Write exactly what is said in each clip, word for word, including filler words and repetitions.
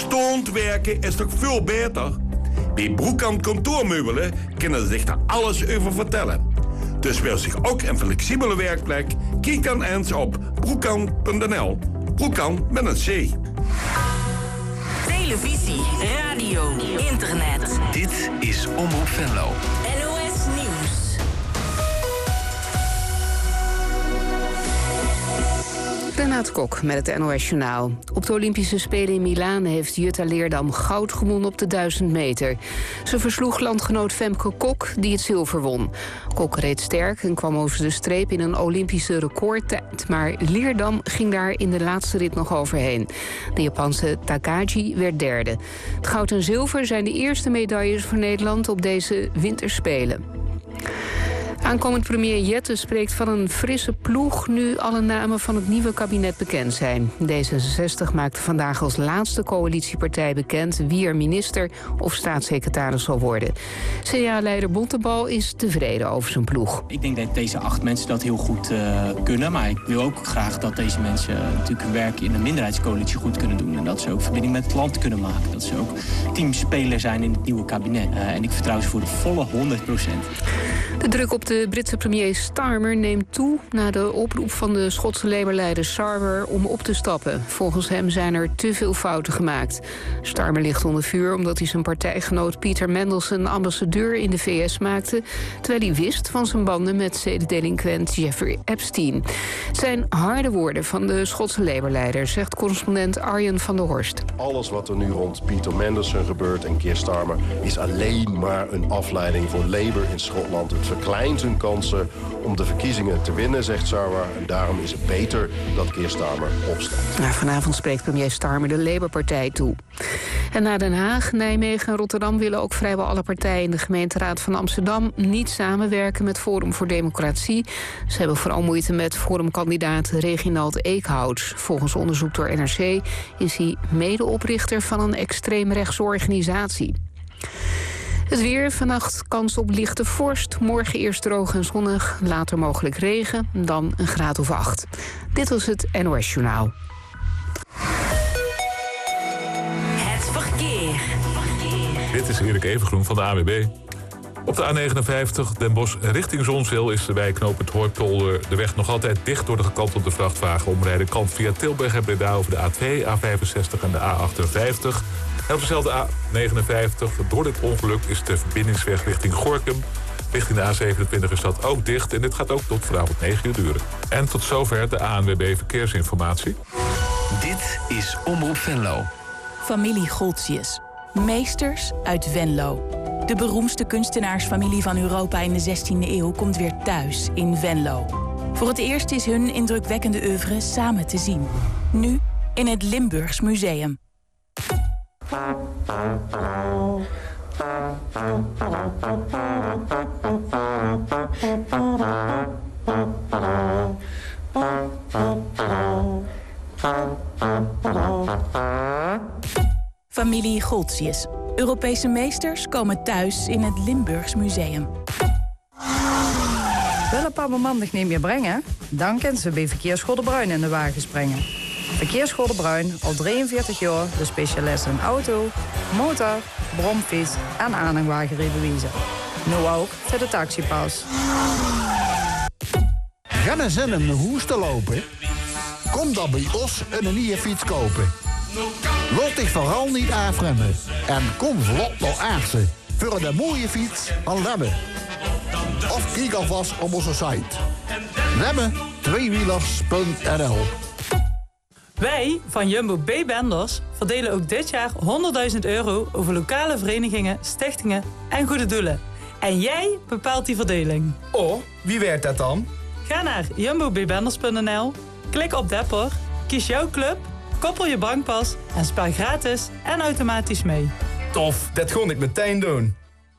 Stoned werken is toch veel beter? Bij Broekant Kantoormeubelen kunnen ze zich daar alles over vertellen. Dus wil zich ook een flexibele werkplek? Kijk dan eens op broekant punt n l. Broekant met een C. Televisie, radio, internet. Dit is Omroep Venlo. N O S Nieuws. Renate Kok met het N O S Journaal. Op de Olympische Spelen in Milaan heeft Jutta Leerdam goud gewonnen op de duizend meter. Ze versloeg landgenoot Femke Kok, die het zilver won. Kok reed sterk en kwam over de streep in een Olympische recordtijd. Maar Leerdam ging daar in de laatste rit nog overheen. De Japanse Takagi werd derde. Het goud en zilver zijn de eerste medailles voor Nederland op deze winterspelen. Aankomend premier Jette spreekt van een frisse ploeg nu alle namen van het nieuwe kabinet bekend zijn. D zesenzestig maakte vandaag als laatste coalitiepartij bekend wie er minister of staatssecretaris zal worden. C D A-leider Bontebal is tevreden over zijn ploeg. Ik denk dat deze acht mensen dat heel goed uh, kunnen. Maar ik wil ook graag dat deze mensen uh, natuurlijk hun werk in een minderheidscoalitie goed kunnen doen. En dat ze ook verbinding met het land kunnen maken. Dat ze ook teamspeler zijn in het nieuwe kabinet. Uh, en ik vertrouw ze voor de volle honderd procent. De druk op de Britse premier Starmer neemt toe na de oproep van de Schotse Labour-leider Sarwer om op te stappen. Volgens hem zijn er te veel fouten gemaakt. Starmer ligt onder vuur omdat hij zijn partijgenoot Peter Mandelson ambassadeur in de V S maakte, terwijl hij wist van zijn banden met zedendelinquent Jeffrey Epstein. Het zijn harde woorden van de Schotse Labour-leider, zegt correspondent Arjen van der Horst. Alles wat er nu rond Peter Mandelson gebeurt en Keir Starmer is alleen maar een afleiding voor Labour in Schotland. Het verkleint hun kansen om de verkiezingen te winnen, zegt Sarwer. En daarom is het beter dat Keir Starmer opstapt. Nou, vanavond spreekt premier Starmer de Labour-partij toe. En na Den Haag, Nijmegen en Rotterdam willen ook vrijwel alle partijen in de gemeenteraad van Amsterdam niet samenwerken met Forum voor Democratie. Ze hebben vooral moeite met forumkandidaat Reginald Eekhout. Volgens onderzoek door N R C is hij medeoprichter van een extreemrechtse organisatie. Het weer, vannacht kans op lichte vorst. Morgen eerst droog en zonnig, later mogelijk regen, dan een graad of acht. Dit was het N O S Journaal. Het verkeer. Dit is Erik Evengroen van de A W B. Op de A negenenvijftig Den Bosch richting Zonzeel is bij knooppunt Hooipolder de weg nog altijd dicht door de gekantelde vrachtwagen. Omrijden kan via Tilburg en Breda over de A twee, A vijfenzestig en de A achtenvijftig. En op dezelfde A negenenvijftig, door dit ongeluk is de verbindingsweg richting Gorinchem. Richting de A zevenentwintig is dat ook dicht en dit gaat ook tot vanavond negen uur duren. En tot zover de A N W B Verkeersinformatie. Dit is Omroep Venlo. Familie Goltzius. Meesters uit Venlo. De beroemdste kunstenaarsfamilie van Europa in de zestiende eeuw komt weer thuis in Venlo. Voor het eerst is hun indrukwekkende oeuvre samen te zien. Nu in het Limburgs Museum. Familie Goltzius. Europese meesters komen thuis in het Limburgs Museum. Willen papa mandig niet meer brengen? Dan kan ze bij Verkeersschool de Bruin in de wagen springen. Verkeersschool de Bruin, al drieënveertig jaar de specialist in auto, motor, bromfiets en aanhangwagenrijbewijzen. Nu ook voor de taxipas. Ga naar zin om naar Hoes te lopen? Kom dan bij ons een nieuwe fiets kopen. Laat dich vooral niet afremmen. En kom vlot naar Aartsen. Voor een mooie fiets van Lemmen. Of kijk alvast op onze site. Lemmen tweewielers punt n l. Wij van Jumbo B-Benders verdelen ook dit jaar honderdduizend euro over lokale verenigingen, stichtingen en goede doelen. En jij bepaalt die verdeling. Oh, wie werkt dat dan? Ga naar jumbo b benders punt n l, klik op Depper, kies jouw club, koppel je bankpas en spaar gratis en automatisch mee. Tof, dat ga ik meteen doen.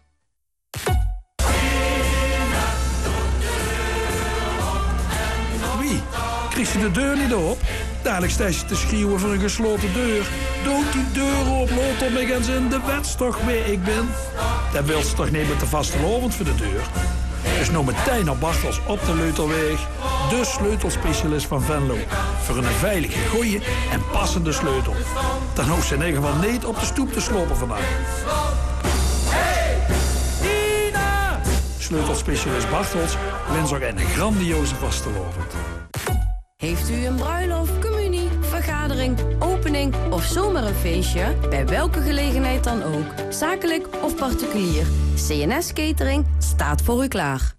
Wie? Krijg je de deur niet op? Dadelijk sta je te schreeuwen voor een gesloten deur. Doe die deur op, lood op me eens in de wets toch wie ik ben. Dat wil ze toch niet met de vaste lovend voor de deur? Dus nou meteen naar Bartels op de Leuterweg, de sleutelspecialist van Venlo. Voor een veilige, goeie en passende sleutel. Dan hoeft ze in ieder geval niet op de stoep te slopen vandaag. Hey, Ina! Sleutelspecialist Bartels wens ook een grandioze vastelovend. Heeft u een bruiloft, communie, vergadering, opening of zomaar een feestje? Bij welke gelegenheid dan ook, zakelijk of particulier. C N S Catering staat voor u klaar.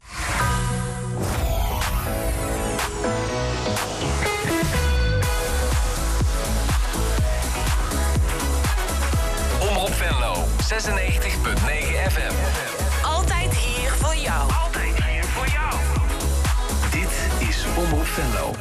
Omroep Venlo, zesennegentig punt negen F M. Altijd hier voor jou. Altijd hier voor jou. Dit is Omroep Venlo.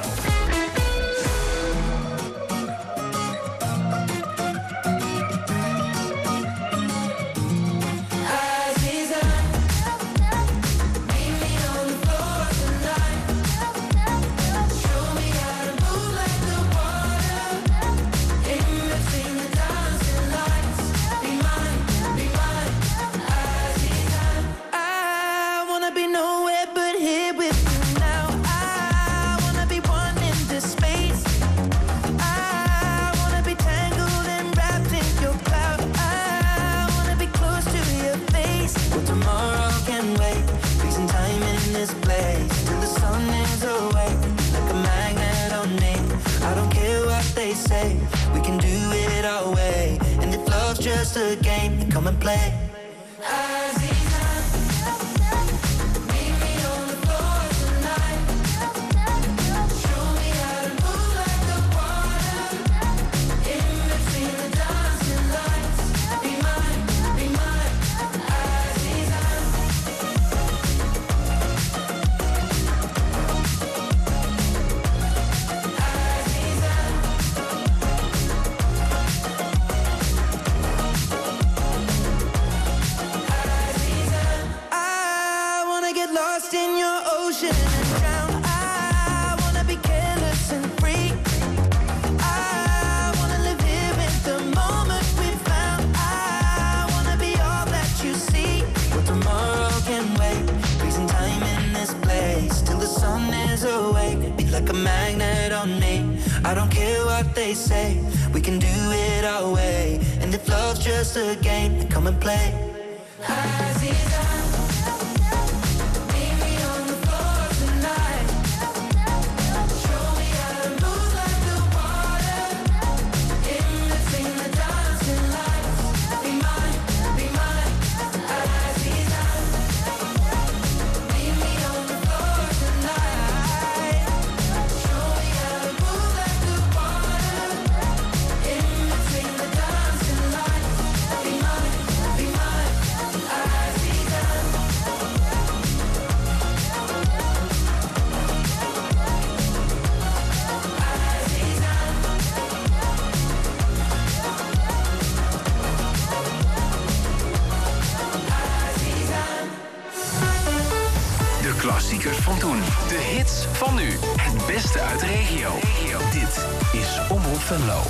Just a game, come and play. I don't care what they say, we can do it our way. And if love's just a game, then come and play. Klassiekers van toen. De hits van nu. Het beste uit de regio. Dit is Omroep Venlo.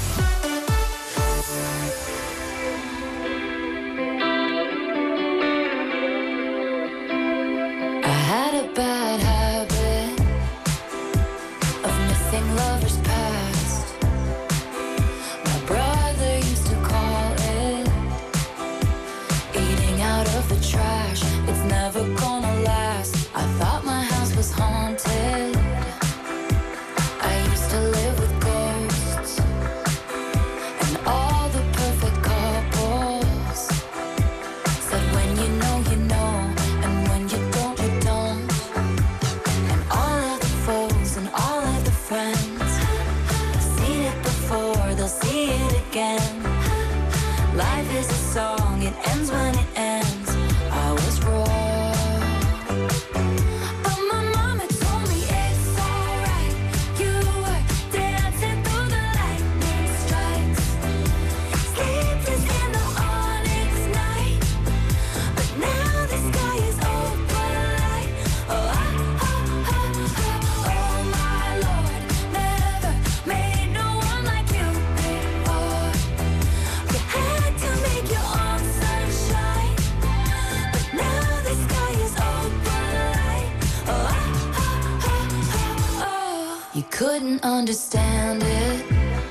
I had a bad habit of missing lovers past. My brother used to call it eating out of the trash. It's never gonna last. I thought my house was haunted. I used to live with ghosts and all the perfect couples said when you know, you know, and when you don't, you don't. And all of the foes and all of the friends have seen it before, they'll see it again. Life is a song, it ends when it ends. I was wrong. Shine. understand it.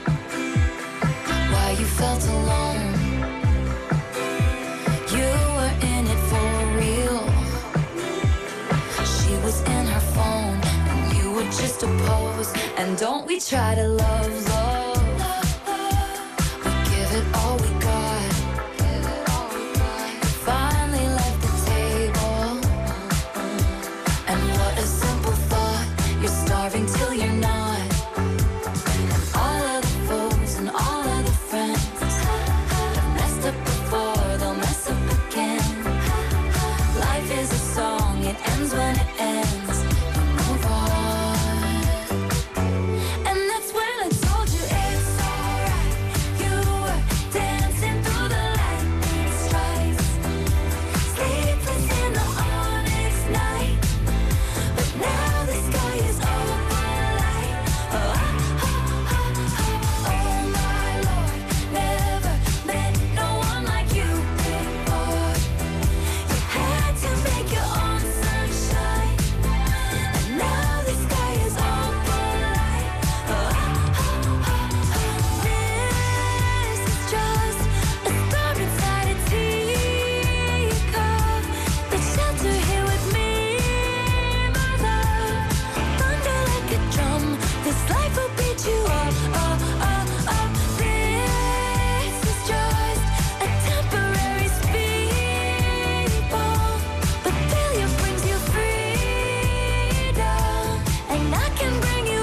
Why you felt alone. You were in it for real. She was in her phone and you were just a pose. And don't we try to love, love. We give it all we got. You finally left the table. And what a simple thought. You're starving till you're not. And all of the foes and all of the friends have messed up before, they'll mess up again. Life is a song, it ends when it ends. You move on. And that's when I told you it's alright. You were dancing through the lightning strikes, sleepless in the onyx night. But now the sky is open light. Oh, oh, oh, oh, oh my Lord, never met no one like you before. You had to make your own sunshine, and now the sky is open light. Oh, oh, oh, oh, this is just a storm inside a teacup. But shelter here with me, my love. Thunder like a drum, this life will beat you up. Oh, oh, oh. This is just a temporary speed bump, but failure brings you freedom, and I can bring you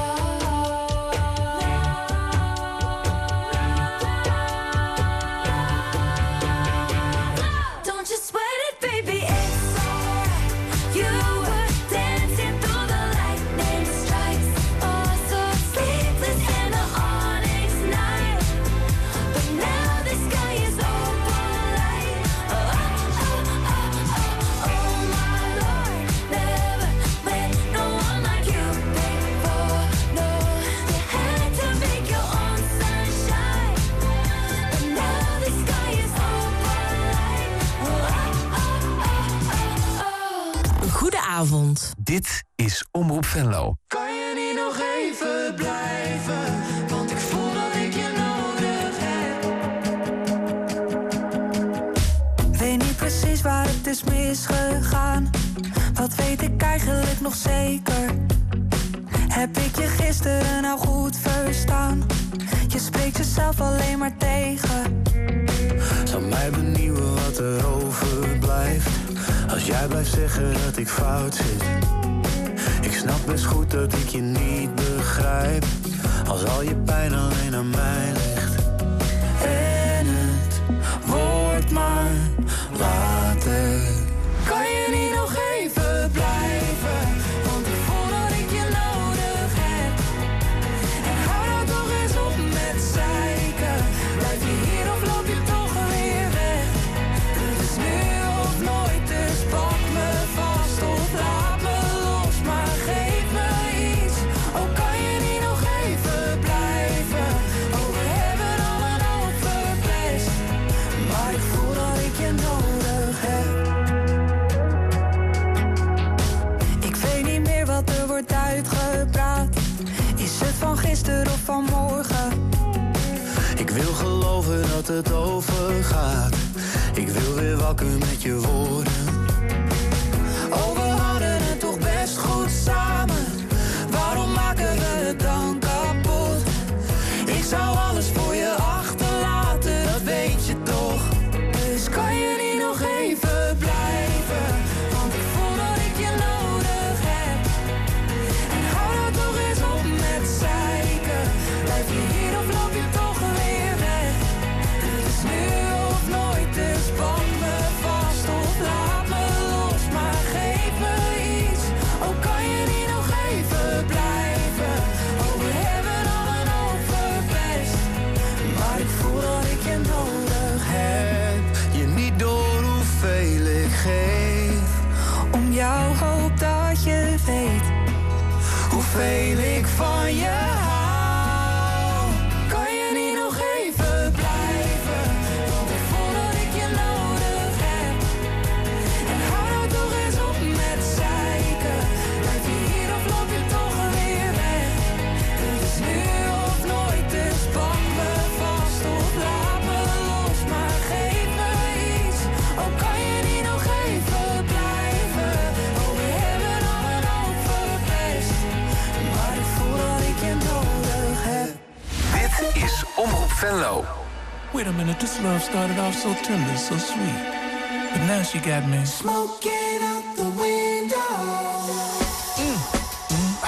love. Don't you sweat it, baby, it's alright. You were dancing through the lightning strikes, oh so sleepless in the onyx night. But now the sky is open light. Oh, oh, oh, oh, oh my Lord, never met no one like you before. No, you had to make your own sunshine, but now the sky is open light. Oh, oh, oh, oh, oh. Goedenavond. Dit is Omroep Venlo. Kan je niet nog even blijven? Want ik voel dat ik je nodig heb. Weet niet precies waar het is misgegaan. Wat weet ik eigenlijk nog zeker? Heb ik je gisteren nou goed verstaan? Je spreekt jezelf alleen maar tegen. Zou mij benieuwen wat er overblijft als jij blijft zeggen dat ik fout zit. Ik snap best goed dat ik je niet begrijp als al je pijn alleen aan mij ligt. En het wordt maar later. Kan je niet nog even blijven? Want ik voel dat ik je nodig heb. En hou nou toch eens op met zeiken. Blijf je hier of loop je toch weer weg? Het is nu of nooit, dus pak me vast of laat me los. Maar geef me iets, oh kan je niet nog even blijven? Oh we hebben al een hoop verpest, maar ik voel dat ik je nodig heb. Ik weet niet meer wat er wordt uitgepraat. Is het van gisteren of van morgen? Ik wil geloven dat het overgaat. Ik wil weer wakker met je woorden. Oh, we hadden het toch best goed samen. Waarom maken we het dan kapot? Ik zou alles voor je achterlaten, dat weet je toch. Dus kan je niet nog even blijven? Want ik voel dat ik je nodig heb. En hou nou toch eens op met zeiken. Blijf je hier of loop je toch weer weg? Het is nu of nooit, dus pak me vast of laat me Omroep Venlo. Wait a minute, this love started off so tender, so sweet. But now she got me smoking out the window. Mm. Mm.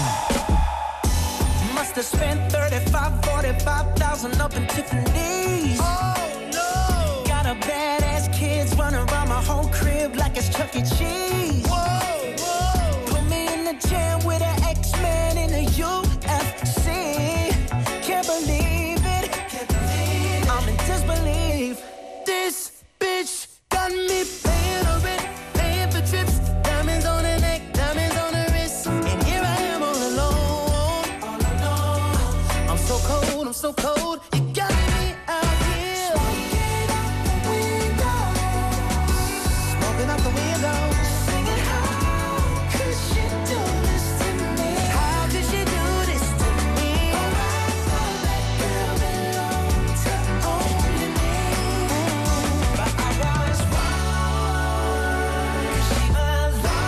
Mm. Must have spent thirty-five, forty-five thousand up in Tiffany's. Oh no! Got a badass kids running around my whole crib like it's Chuck E. Cheese. Whoa, whoa! Put me in the jam with an X-Men in the U F C. Can't believe it. Can't believe it. I'm in disbelief. This bitch got me paying her rent, paying for trips, diamonds on her neck, diamonds on her wrist, and here I am all alone, all alone. I'm so cold, I'm so cold. You got me out here smoking out the window, smoking out the window, singing how could she do this to me? How could she do this to me? Oh, I thought that girl belonged to only me, but I was wrong. 'Cause she belonged to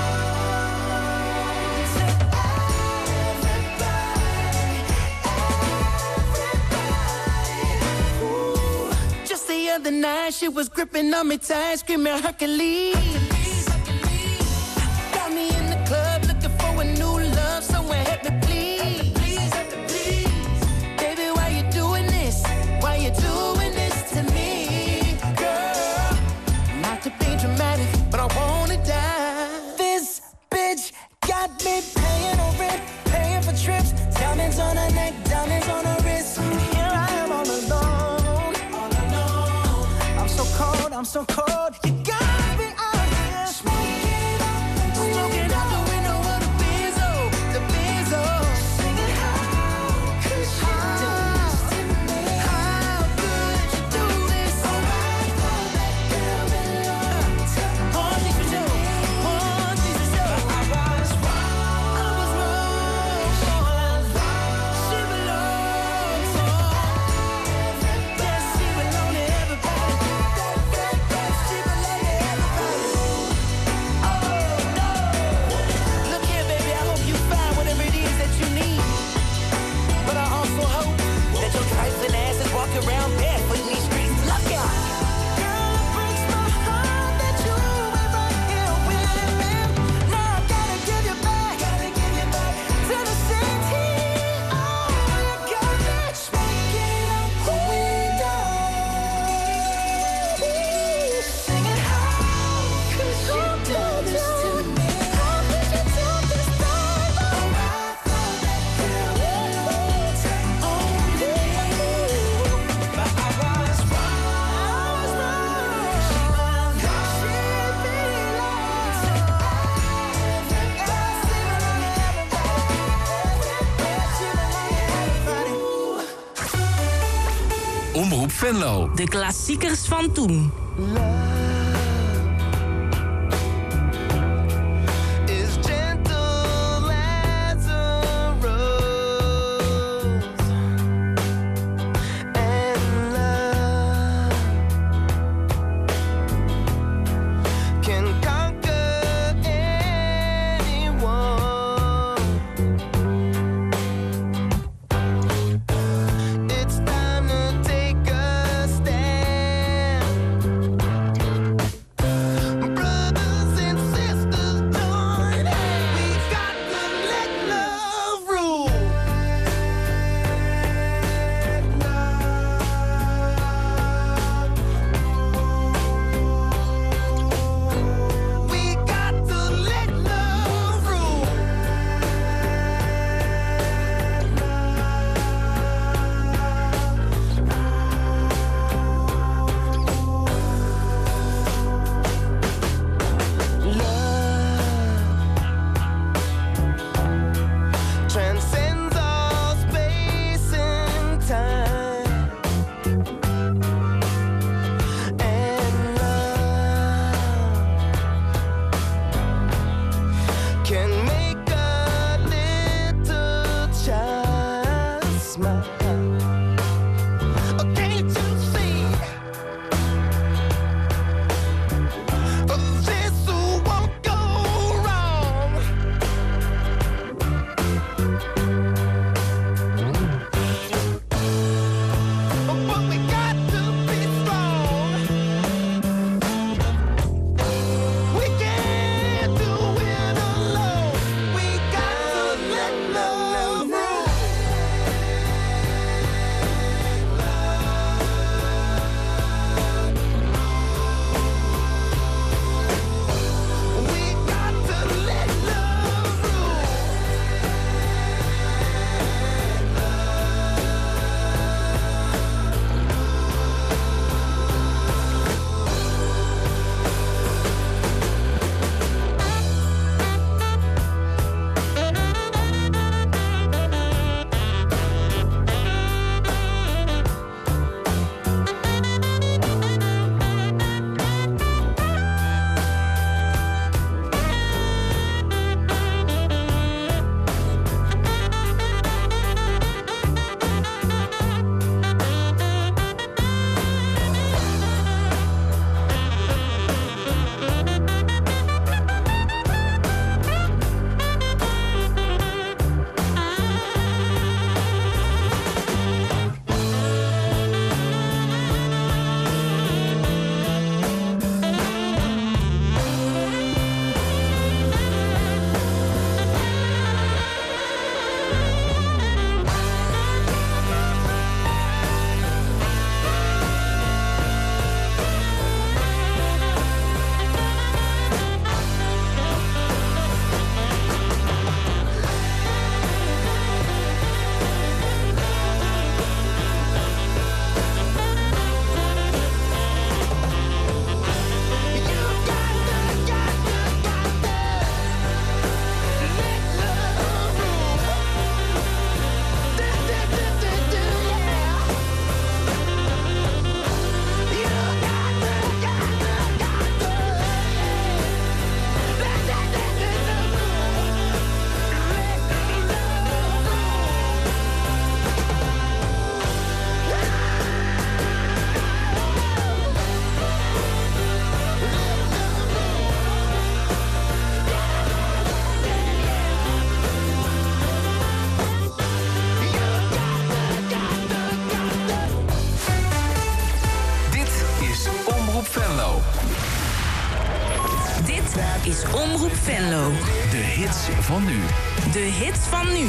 everybody, everybody. Ooh. Just the other night, she was gripping on me tight, screaming Hercules. Got me in the club looking for a new love, someone help me please. Baby, why you doing this? Why you doing this to me, girl? Not to be dramatic, but I wanna die. This bitch got me paying her rent, paying for trips, diamonds on her neck, diamonds on her wrist. And here I am all alone, all alone. I'm so cold, I'm so cold. You got me out here smoking out the window, smoking out the window of the Benzo, the Benzo. Singing how could she do this to me? How could you do this? Oh, I thought that girl belonged to one thing for sure, one thing for sure. I was wrong, I was wrong. She belongs, she belongs to everybody. Yes, she belongs to everybody. She belongs to everybody. Oh no! Look here, baby. I hope you find whatever it is that you need. But I also hope that your trifling ass is walking around barefoot in these streets. Look out! Girl, it breaks my heart that you ain't right here with me. Now I gotta give you back, gotta give you back to the city. Oh, you got me smoking out the window, singing how could you do this to me? How could you do this to me? Oh, I thought that girl belonged to only me, but I was wrong. I was wrong. She belongs, she belongs to everybody. She belongs to everybody. Omroep Venlo. De klassiekers van toen. Is gentle as a rose, and love can conquer anyone. It's time to take a stand. is Omroep Venlo. De hits van nu. De hits van nu.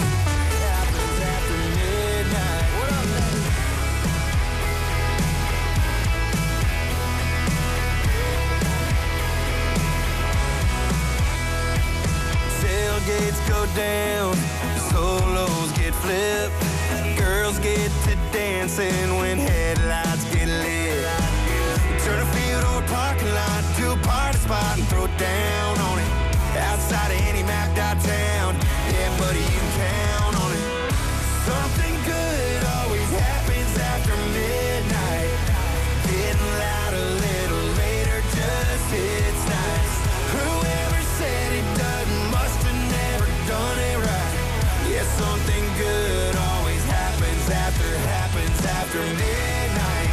Tailgates go down, solos get flipped, girls get to dancing when headlights get lit. Turn a field or a parking lot to a party spot and throw down on it. Outside of any mapped out town, yeah, buddy, you can count on it. Something good always happens after midnight. Getting loud a little later just hits nice. Whoever said it doesn't must have never done it right. Yeah, something good always happens after, happens after midnight.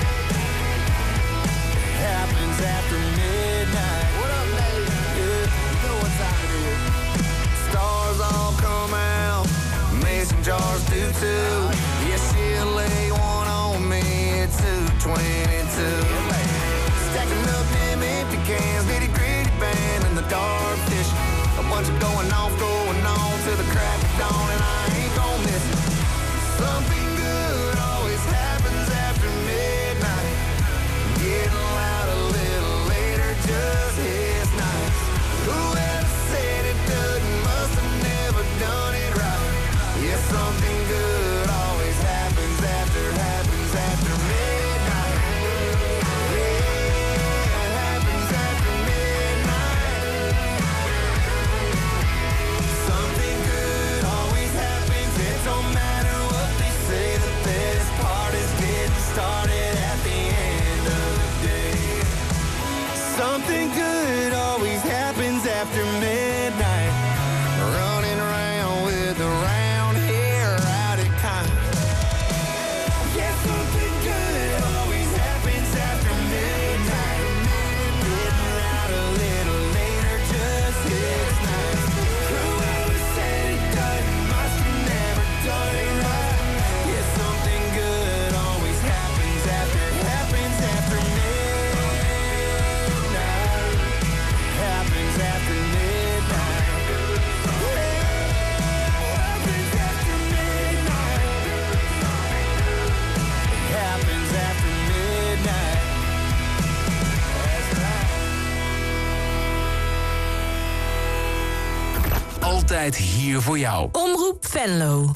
Happens after midnight. What up, lady? Yeah, you know what time it is. Stars all come out, mason jars do too. Yeah, she'll lay one on me at two twenty-two. Stacking up them empty cans, nitty gritty band in the dark fish. A bunch of going off, going on till the crack of dawn, and I ain't gon' miss it. Something good always happens after midnight. Getting loud a little later just hits nice. Whoever said it doesn't must have never done it right. Yeah, something good always happens after, happens after midnight. Yeah, happens after midnight. Something good always happens. It don't matter what they say. The best part is getting started at the end of the day. Something good always happens after midnight. Running around with the round hair out of kind. Yeah, something good always happens after midnight. Getting out a little later just hits nice. Whoever said it doesn't must have never done it right. Yeah, something good always happens after, happens after midnight. Happens after midnight. Happens after midnight. That's right. Altijd hier voor jou. Omroep Venlo.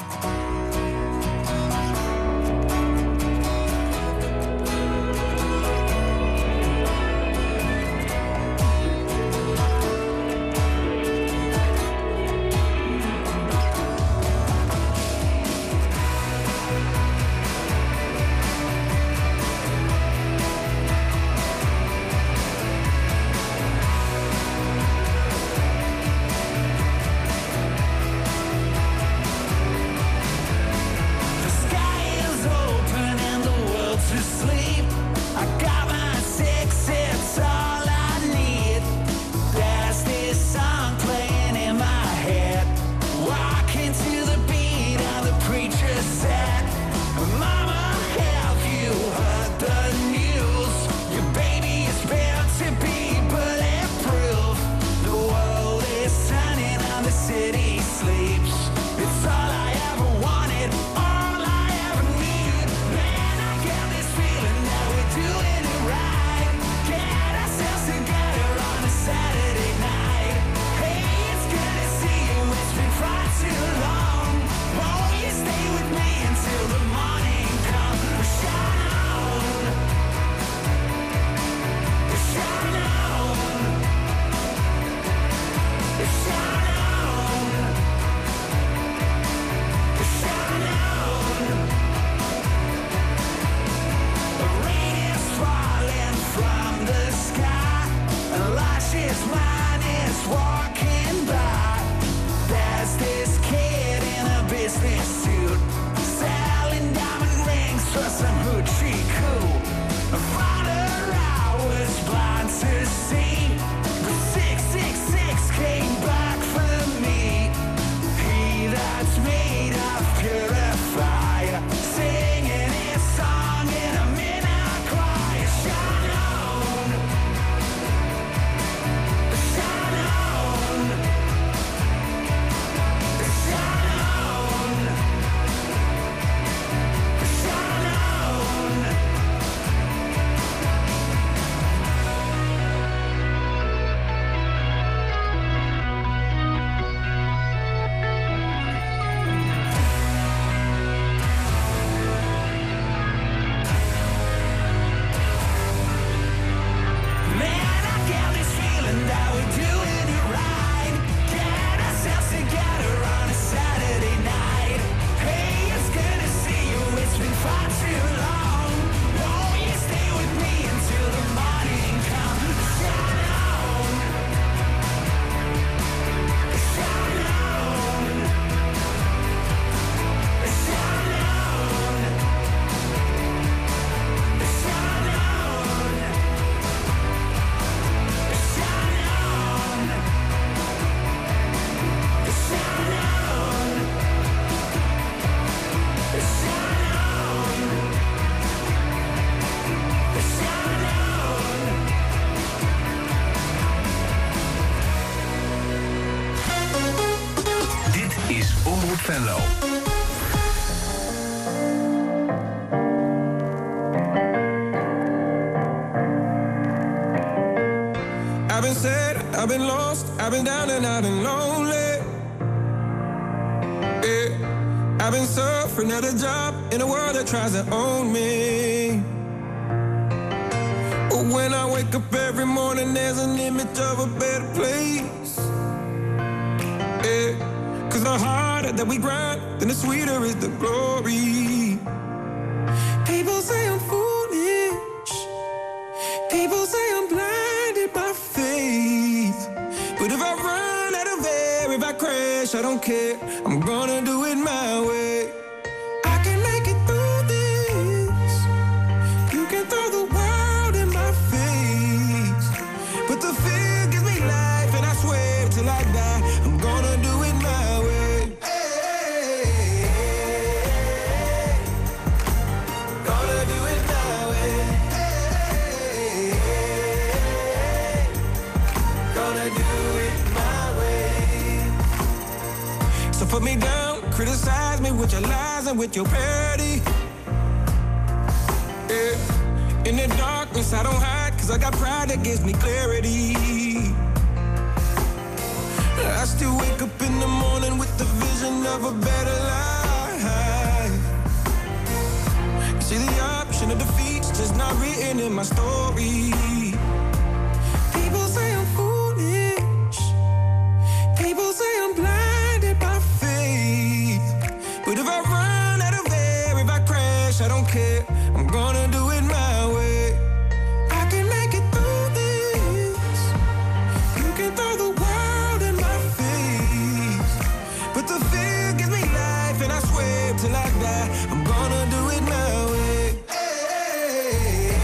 I've been lost, I've been down and I've been lonely. Yeah, I've been suffering at a job in a world that tries to own me. But when I wake up every morning, there's an image of a better place. Yeah, cause the harder that we grind, then the sweeter is the glory. People say I'm foolish. People say I'm blinded by faith. But if I run out of air, if I crash, I don't care. I'm gonna do it my way. I can make it through this. You can throw the world in my face. But the fear gives me life, and I swear till I die, I'm gonna do it my way. Hey, gonna do it my way. Hey, gonna do it my way. So put me down, criticize me with your lies and with your parody. Yeah. In the darkness I don't hide, cause I got pride that gives me clarity. I still wake up in the morning with the vision of a better life. You see, the option of defeat's just not written in my story. People say I'm foolish. People say I'm blinded by faith. But if I run out of air, if I crash, I don't care. I'm gonna do it my way. I can make it through this. You can throw the world in my face. But the fear gives me life, and I swear till I die, I'm gonna do it my way. Hey,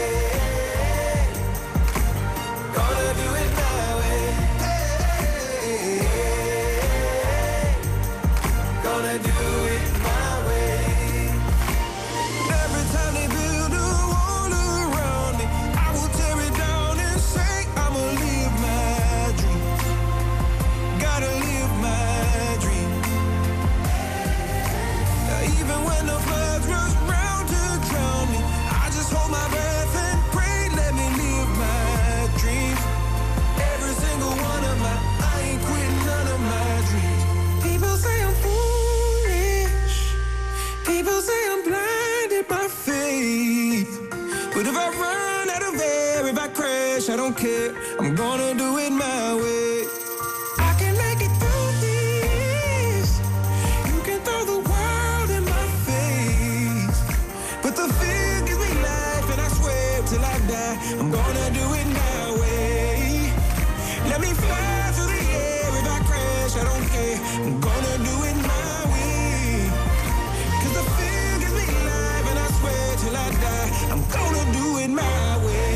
gonna do it my way. Hey, gonna do it my way. Every time they build a wall around me, I will tear it down and say I'ma live my dream. Gotta live my dream. Even when the floods rush round to drown me, I just hold my breath and pray, let me live my dreams. Every single one of my, I ain't quitting none of my dreams. People say I'm foolish. People say I'm blinded by faith. But if I run out of air, if I crash, I don't care. I'm gonna do it my way. I can make it through this. You can throw the world in my face. But the fear gives me life, and I swear till I die, I'm gonna do it my way. Let me fly through the air, if I crash, I don't care. I'm gonna do it my way. Cause the fear gives me life, and I swear till I die, I'm gonna do it my way.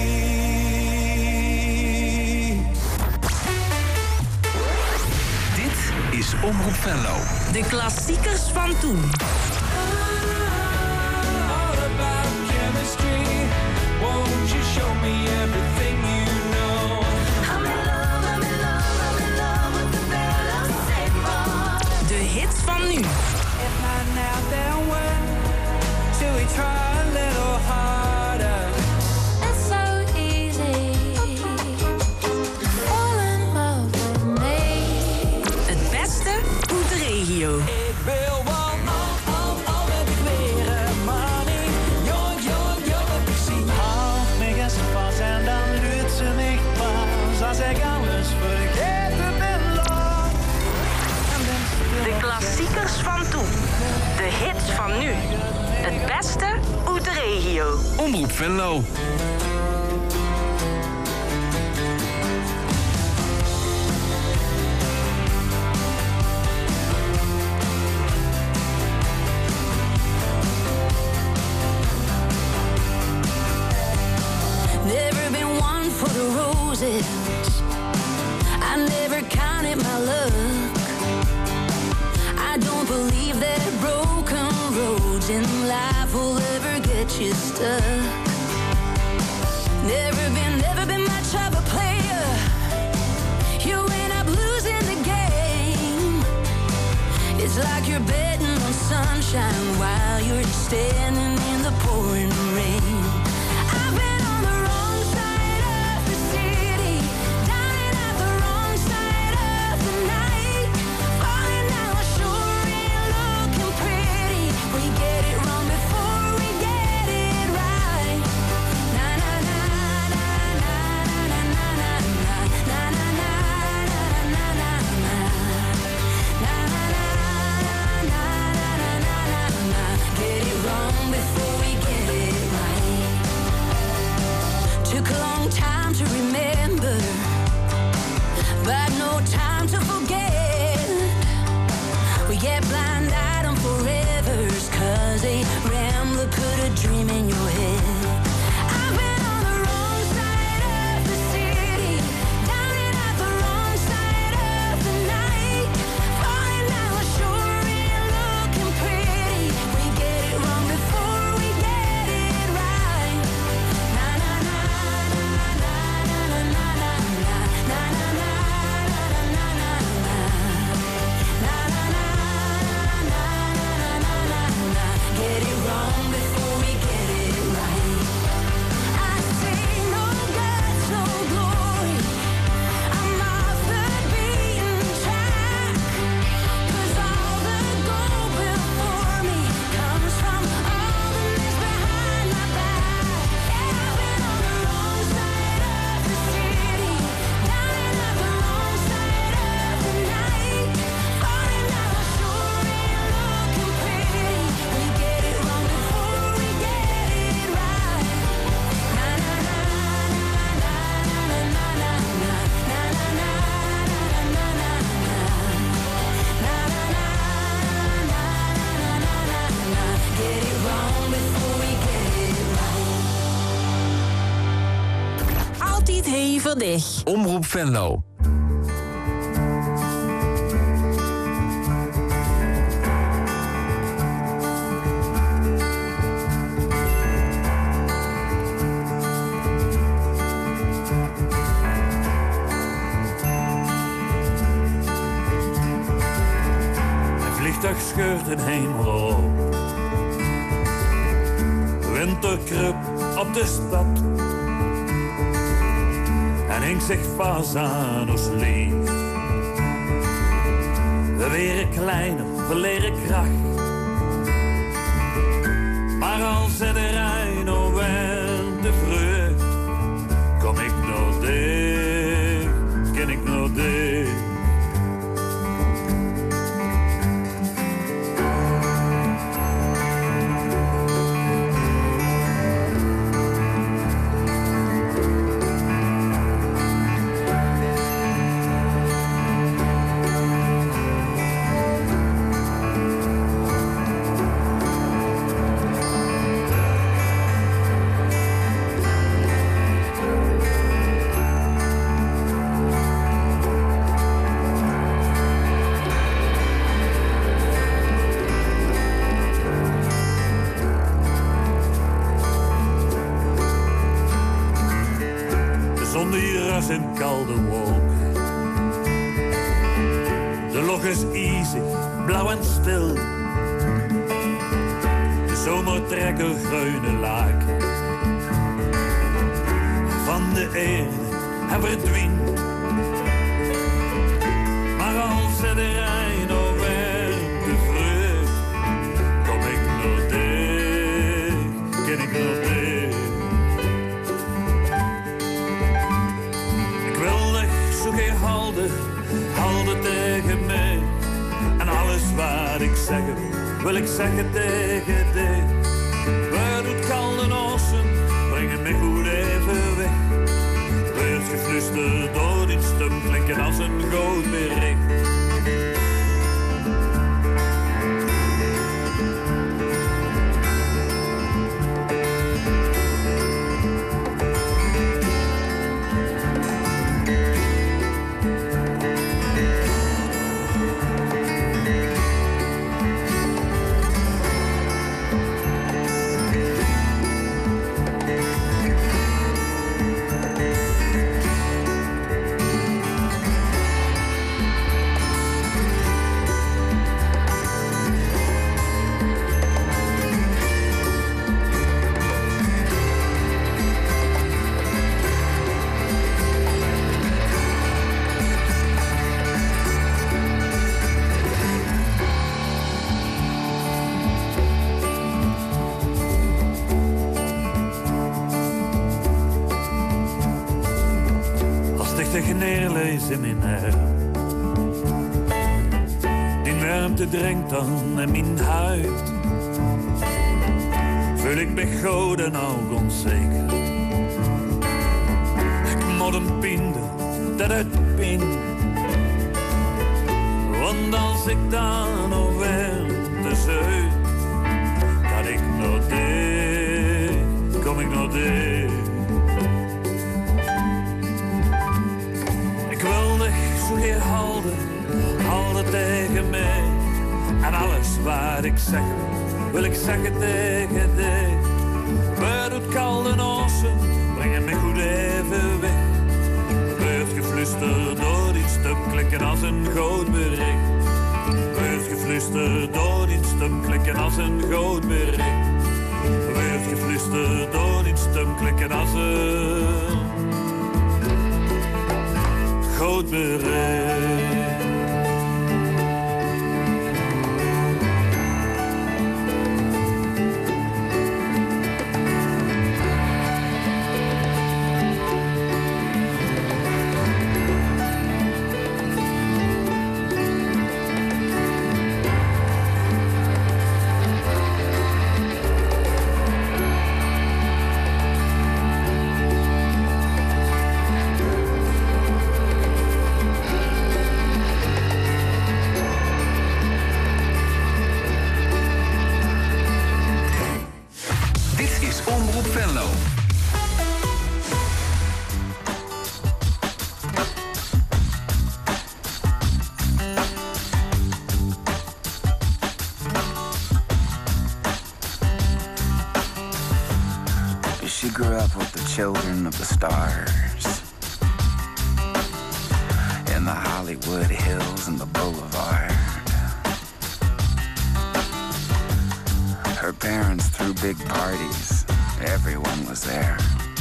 Dit is Omroep Venlo. De klassiekers van toen. De hits van nu. It's so easy. Fall in love with me. Het beste uit de regio. Ik wil wel al, al, al met ik leren, maar niet jong, jong, jong heb ik zien. Houd me eens vast en dan luurt ze me pas. Als ik alles vergeten ben lang. De klassiekers van toen. De hits van nu. Het beste uit de regio. Omroep Venlo. Never been one for the roses. I never counted my luck. I don't believe that broken roads in life will ever get you stuck. Never been, never been much of a player. You end up losing the game. It's like you're betting on sunshine while you're standing in the pouring rain. I've been on the wrong side of the city, down and more time to forget. We get blind-eyed on forevers, cause a rambler put a dream in your head. I've been on the wrong side of the city, down and out the wrong side of the night, falling down the shore and looking pretty. We get it wrong before we get it right. Na na na na na na na na na na na na na na na na na. Get it wrong before we get it right. I say no guts, no glory. I'm off the beaten track, 'cause all the gold before me comes from all the mess behind my back. Yeah, I've been on the wrong side of the city, down and out the wrong side of the night, falling down the shore and looking pretty. We get it wrong before we get it right. Na na na na na na na na na na na na na na na na. Get it wrong before we get it right. Altijd hevig. Omroep Venlo. Een vliegtuig scheurt een hemel op. Winterkrup op de stad. En hing zich vast aan ons lief. We werden kleiner, we leren kracht. Maar als het er een of en de vreugd, kom ik nog dicht, ken ik nog dicht. Een koude wolk. De log is easy, blauw en stil. De zomertrekker groene laken van de ene en verdwijnt. Maar als het er een of de vreugd, kom ik nog dicht, ken ik nog dicht. Halde, halde tegen mij. En alles wat ik zeg, wil ik zeggen tegen dich. Waar doet kalde ossen, brengen mij goed even weg. Wees gefluisterd door die stem, klinken als een groot bericht. In mijn haar. Die warmte dringt dan in mijn huid. Voel ik me gouden ook onzeker. Ik moet een pinde dat het pin. Want als ik dan nog weer te zuid, dat ik nog dicht, kom ik nog dicht. Ik wil dich zo hier houden, houden tegen mij. En alles wat ik zeg, wil ik zeggen tegen dich. Waar doet koude ossen, breng je me goed even weg. Wordt gefluisterd door iets te klikken als een groot bericht. Wordt gefluisterd door iets te klikken als een groot bericht. Wordt gefluisterd door iets te klikken als een groot bericht. Children of the stars in the Hollywood Hills and the Boulevard. Her parents threw big parties. Everyone was there.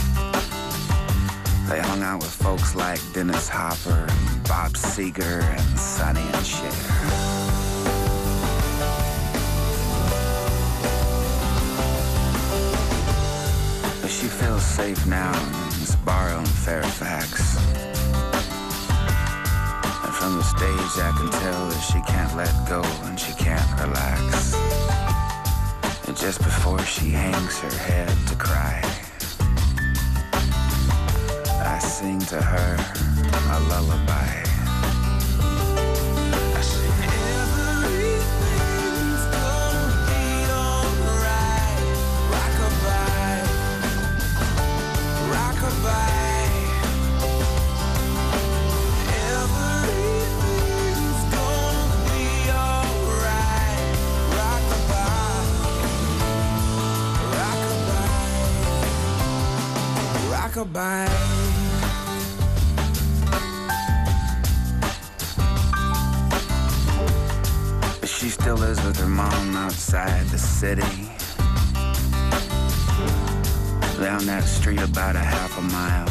They hung out with folks like Dennis Hopper and Bob Seger and Sonny and Cher. She feels safe now in Sbarro and Fairfax. And from the stage I can tell that she can't let go and she can't relax. And just before she hangs her head to cry, I sing to her a lullaby. Rockabye. She still lives with her mom outside the city. Down that street about a half a mile.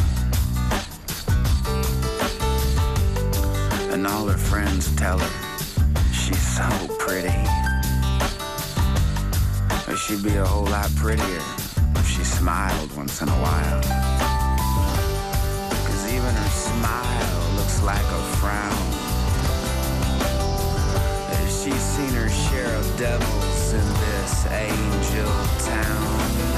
And all her friends tell her she's so pretty. But she'd be a whole lot prettier if she smiled once in a while. Cause even her smile looks like a frown. She's seen her share of devils in this angel town.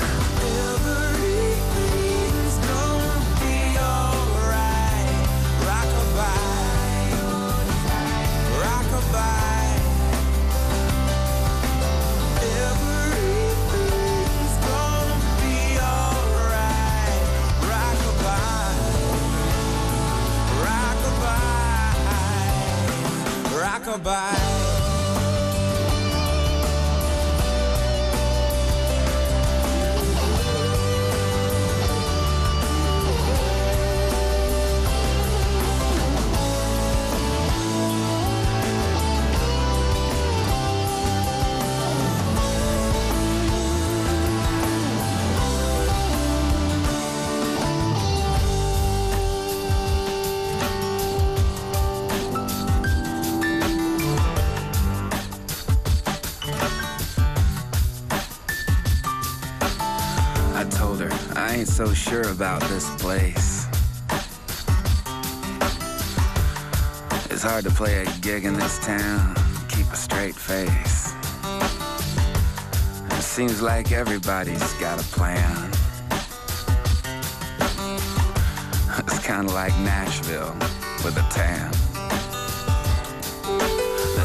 Everything's gonna be alright. Rockabye, rockabye. Everything's gonna be alright. Rockabye, rockabye, rockabye. I ain't so sure about this place. It's hard to play a gig in this town, keep a straight face. It seems like everybody's got a plan. It's kind of like Nashville with a tan.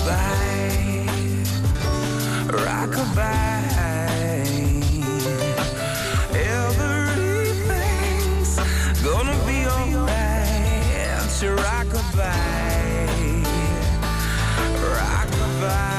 rockabye, rockabye. Everything's gonna be alright. It's a rockabye, rockabye.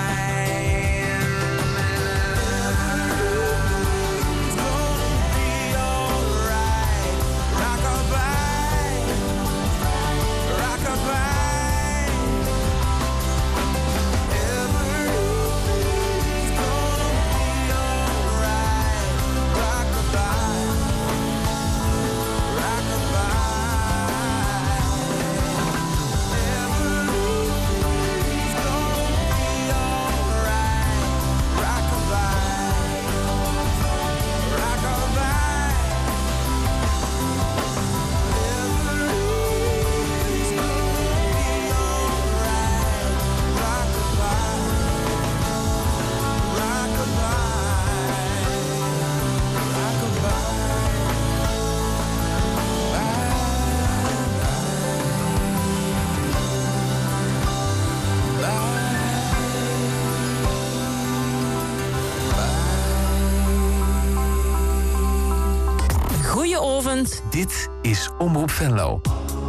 Goedenavond. Dit is Omroep Venlo.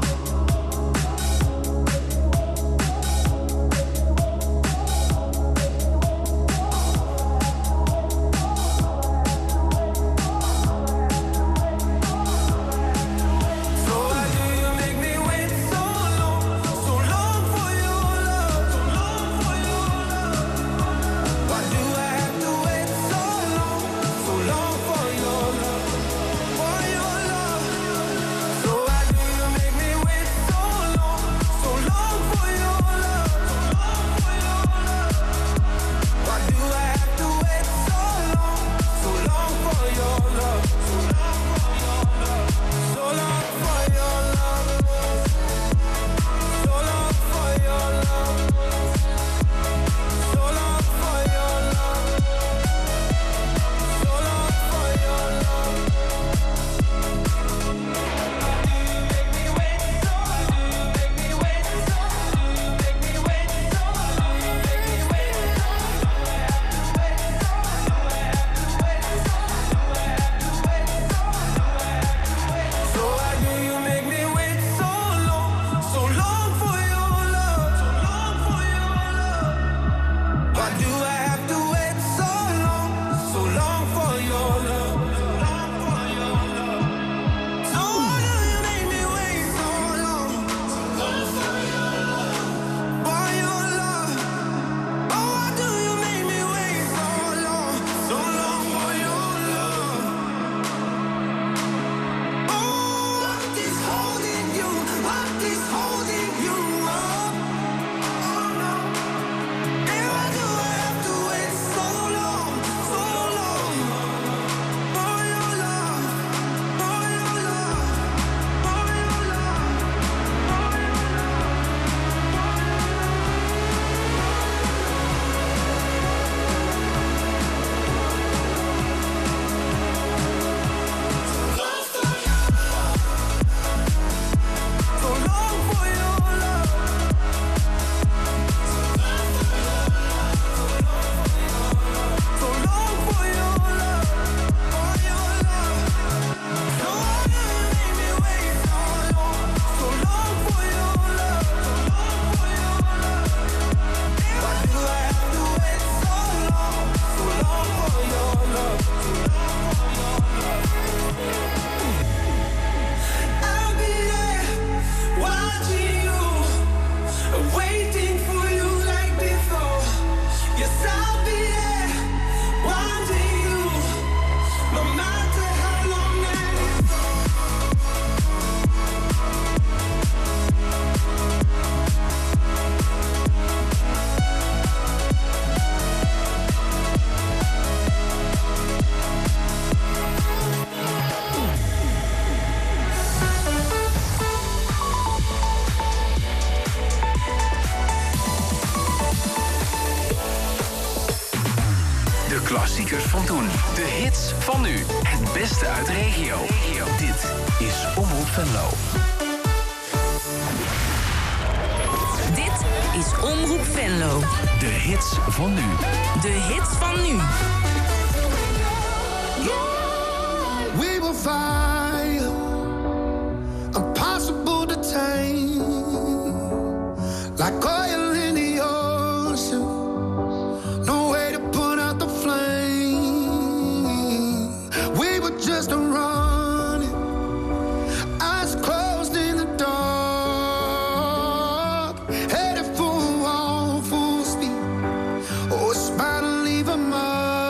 klassiekers van toen. De hits van nu. Het beste uit de regio. Dit is Omroep Venlo. Dit is Omroep Venlo. De hits van nu. De hits van nu. We will fire, impossible to tame, like oil in the ocean, no way to put out the flame. We were just running, eyes closed in the dark, headed for a wall full speed. Oh, it's bound to leave a mark.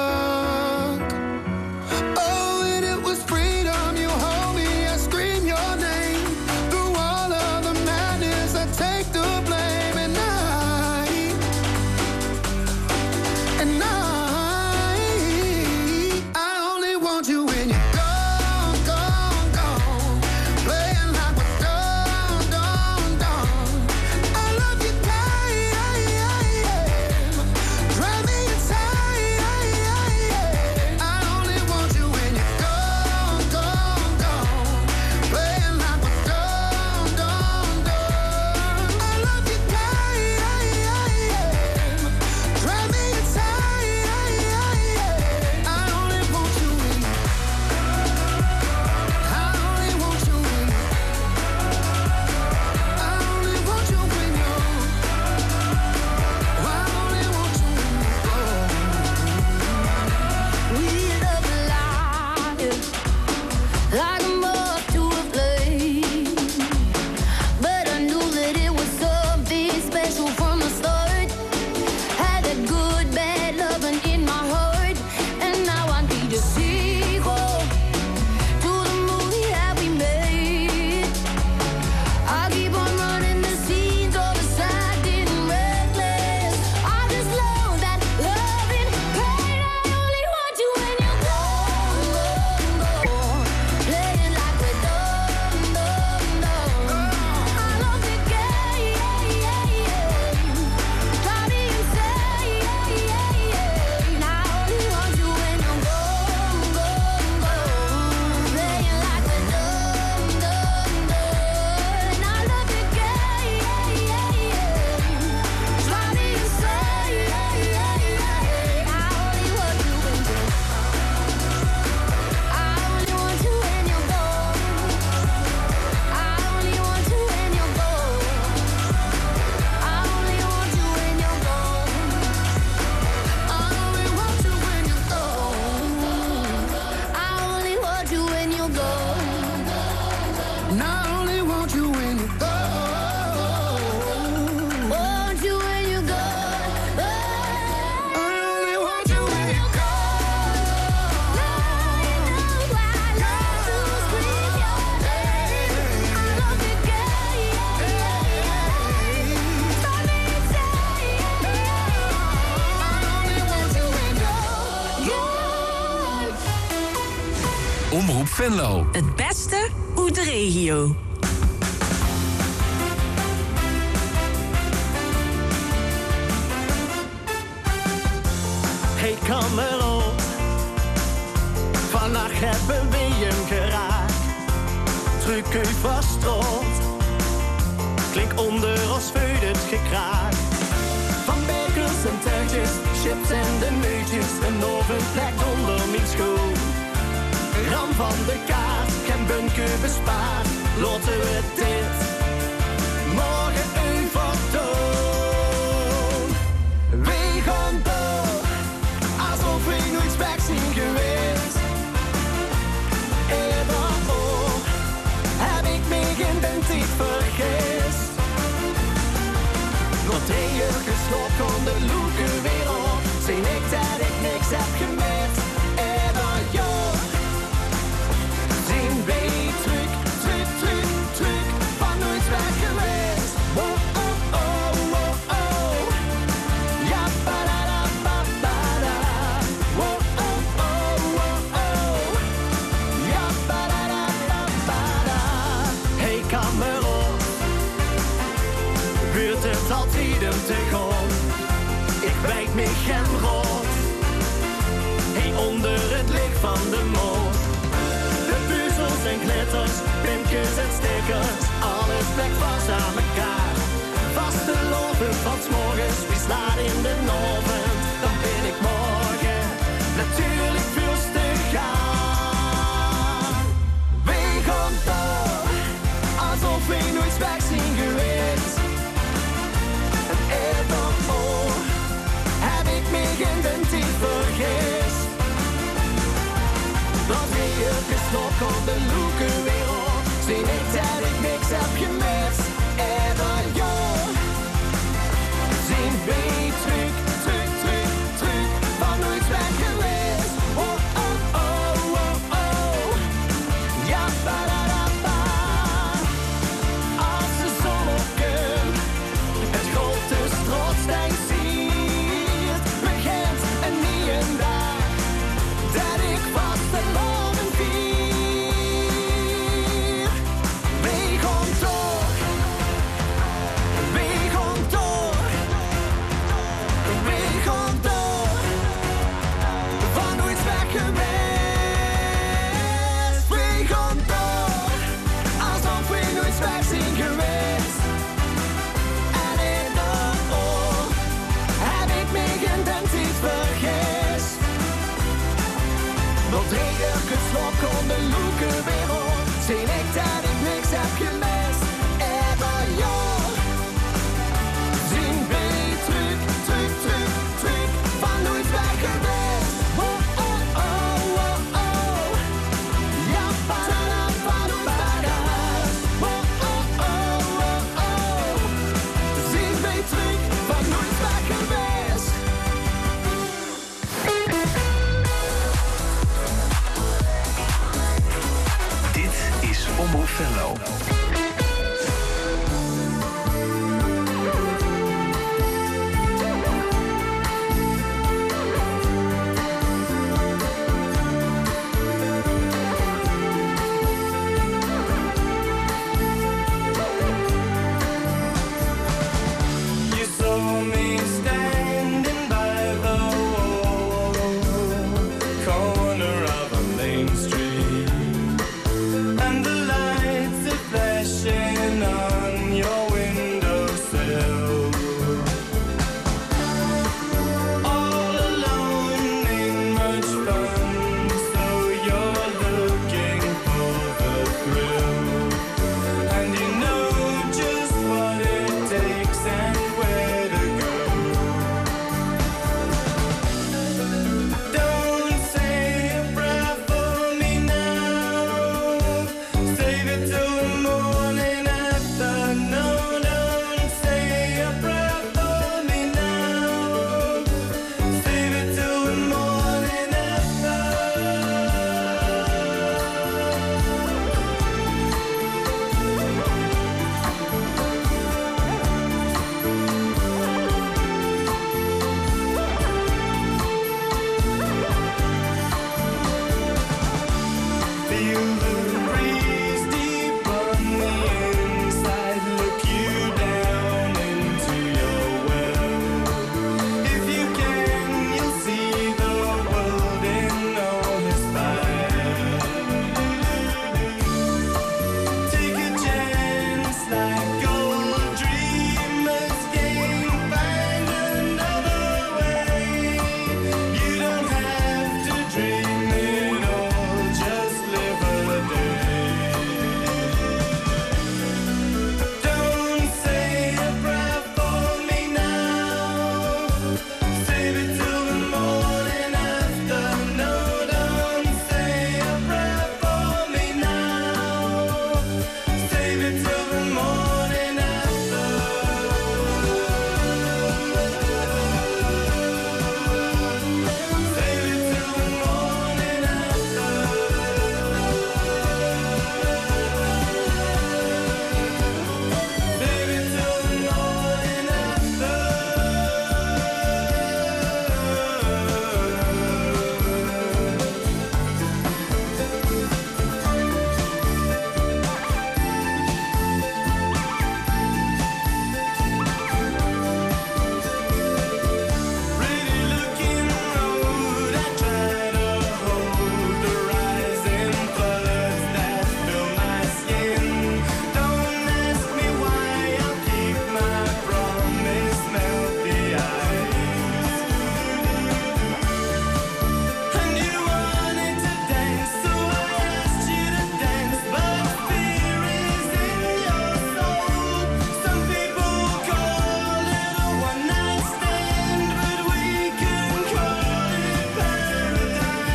Omroep Venlo. Het beste uit de regio. Hey kamerad, vannacht hebben we hem geraakt. Druk uit van straat, klink onder als vuur het gekraak. Van bekers en tuitjes, chips en de neutjes, een ovenplek onder mijn schoen. Ram van de kaart, geen bunker bespaard, laten we dit morgen even doen. We gaan door, alsof we nooit weg zijn geweest. Eerder ook, heb ik me geen tijd vergist. Nog drie uur gesloopt, kon de loeken weer op. Zie ik dat ik niks heb gemist. Eerder joh. Zien we terug, terug, terug, terug, van nooit weg geweest. Wow, oh, oh, oh, oh. Ja, ba-da-da, ba-ba-da. Wow, oh, oh, oh, oh. Ja, ba-da-da, ba-ba-da. Hey, kamerad, buurt het altijd hem te gaan. Ik wijd me geen rood. Hey, onder het licht van de maan. En glitters, pimpjes en stickers, alles plekt vast aan elkaar. vaste loven van 's morgens wie slaat in de oven. Dan ben ik morgen natuurlijk veel te gaan. We gaan door, alsof we nooit weg zijn geweest. En eerder oh, heb ik me in de tijd vergist. Dat weer geslokt op de loeken weer op. Zie ik dat ik niks heb gemaakt.